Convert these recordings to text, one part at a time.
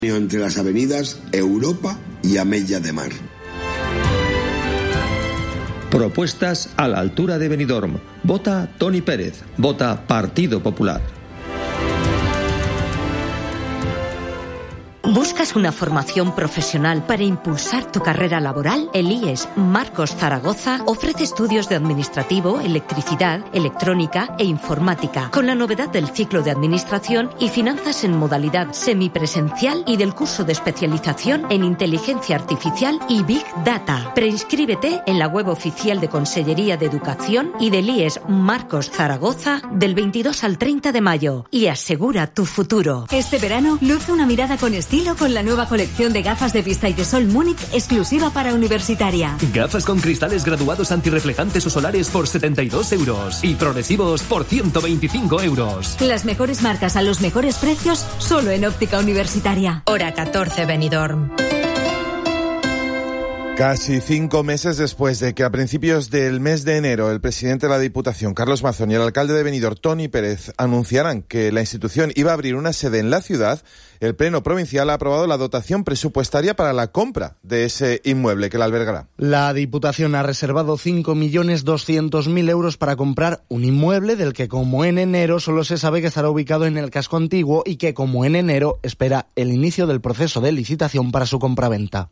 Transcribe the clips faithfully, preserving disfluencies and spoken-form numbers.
Entre las avenidas Europa y Amella de Mar. Propuestas a la altura de Benidorm. Vota Toni Pérez. Vota Partido Popular. ¿Buscas una formación profesional para impulsar tu carrera laboral? El I E S Marcos Zaragoza ofrece estudios de administrativo, electricidad, electrónica e informática, con la novedad del ciclo de administración y finanzas en modalidad semipresencial y del curso de especialización en inteligencia artificial y Big Data. Preinscríbete en la web oficial de Consellería de Educación y del I E S Marcos Zaragoza del veintidós al treinta de mayo y asegura tu futuro. Este verano, luce una mirada con estilo con la nueva colección de gafas de vista y de sol Múnich exclusiva para universitaria. Gafas con cristales graduados antirreflejantes o solares por setenta y dos euros y progresivos por ciento veinticinco euros. Las mejores marcas a los mejores precios solo en Óptica Universitaria. Hora catorce, Benidorm. Casi cinco meses después de que a principios del mes de enero el presidente de la Diputación, Carlos Mazón, y el alcalde de Benidorm, Toni Pérez, anunciaran que la institución iba a abrir una sede en la ciudad, el Pleno Provincial ha aprobado la dotación presupuestaria para la compra de ese inmueble que la albergará. La Diputación ha reservado cinco millones doscientos mil euros para comprar un inmueble del que, como en enero, solo se sabe que estará ubicado en el casco antiguo y que, como en enero, espera el inicio del proceso de licitación para su compraventa.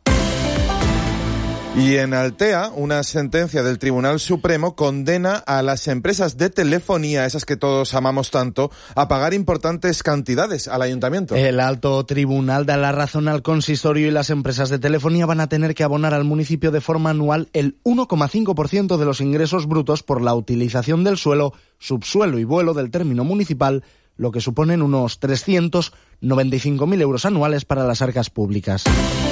Y en Altea, una sentencia del Tribunal Supremo condena a las empresas de telefonía, esas que todos amamos tanto, a pagar importantes cantidades al ayuntamiento. El alto tribunal da la razón al consistorio y las empresas de telefonía van a tener que abonar al municipio de forma anual el uno coma cinco por ciento de los ingresos brutos por la utilización del suelo, subsuelo y vuelo del término municipal, lo que suponen unos trescientos noventa y cinco mil euros anuales para las arcas públicas.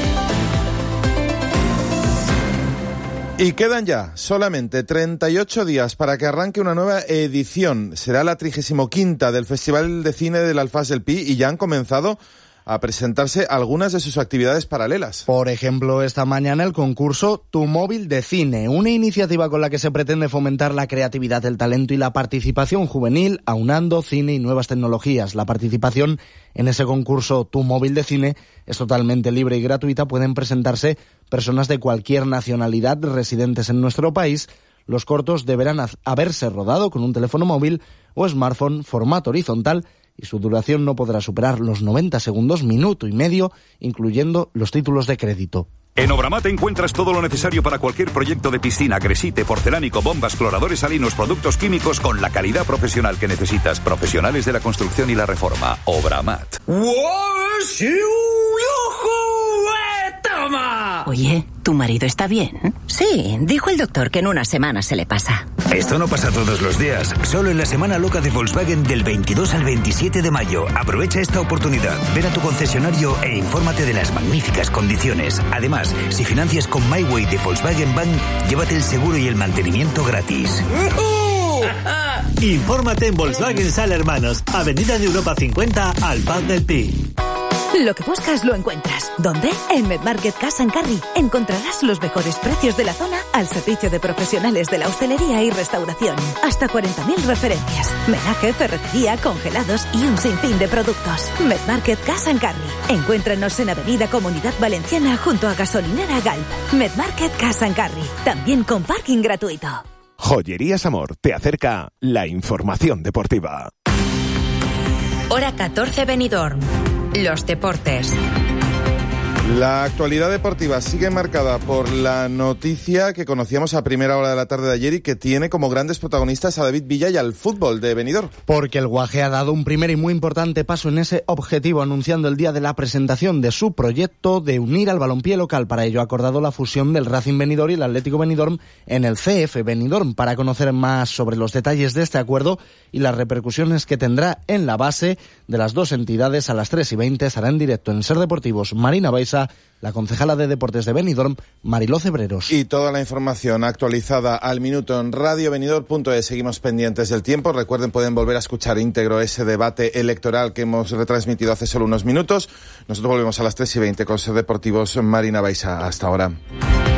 Y quedan ya solamente treinta y ocho días para que arranque una nueva edición. Será la trigésima quinta del Festival de Cine del Alfaz del Pi y ya han comenzado a presentarse algunas de sus actividades paralelas. Por ejemplo, esta mañana el concurso Tu Móvil de Cine, una iniciativa con la que se pretende fomentar la creatividad, el talento y la participación juvenil, aunando cine y nuevas tecnologías. La participación en ese concurso Tu Móvil de Cine es totalmente libre y gratuita. Pueden presentarse personas de cualquier nacionalidad residentes en nuestro país. Los cortos deberán haberse rodado con un teléfono móvil o smartphone formato horizontal y su duración no podrá superar los noventa segundos, minuto y medio, incluyendo los títulos de crédito. En Obramat encuentras todo lo necesario para cualquier proyecto de piscina, gresite, porcelánico, bombas, cloradores salinos, productos químicos con la calidad profesional que necesitas. Profesionales de la construcción y la reforma. Obramat. Oye, ¿tu marido está bien? Sí, dijo el doctor que en una semana se le pasa. Esto no pasa todos los días, solo en la semana loca de Volkswagen del veintidós al veintisiete de mayo. Aprovecha esta oportunidad, ven a tu concesionario e infórmate de las magníficas condiciones. Además, si financias con MyWay de Volkswagen Bank, llévate el seguro y el mantenimiento gratis. Uh-huh. Infórmate en Volkswagen Sala Hermanos, Avenida de Europa cincuenta, Alfaz del Pi. Lo que buscas lo encuentras. ¿Dónde? En Medmarket Cash and Carry. Encontrarás los mejores precios de la zona al servicio de profesionales de la hostelería y restauración. Hasta cuarenta mil referencias. Menaje, ferretería, congelados y un sinfín de productos. Medmarket Cash and Carry. Encuéntranos en Avenida Comunidad Valenciana junto a Gasolinera Galp. Medmarket Cash and Carry. También con parking gratuito. Joyerías Amor te acerca la información deportiva. Hora catorce, Benidorm. Los deportes. La actualidad deportiva sigue marcada por la noticia que conocíamos a primera hora de la tarde de ayer y que tiene como grandes protagonistas a David Villa y al fútbol de Benidorm. Porque el Guaje ha dado un primer y muy importante paso en ese objetivo, anunciando el día de la presentación de su proyecto de unir al balompié local. Para ello ha acordado la fusión del Racing Benidorm y el Atlético Benidorm en el C F Benidorm. Para conocer más sobre los detalles de este acuerdo y las repercusiones que tendrá en la base de las dos entidades, a las tres y veinte estará en directo en Ser Deportivos Marina Baiza, la concejala de Deportes de Benidorm, Mariló Cebreros. Y toda la información actualizada al minuto en radio benidorm punto es. Seguimos pendientes del tiempo. Recuerden, pueden volver a escuchar íntegro ese debate electoral que hemos retransmitido hace solo unos minutos. Nosotros volvemos a las tres y veinte con Ser Deportivos Marina Baiza. Hasta ahora.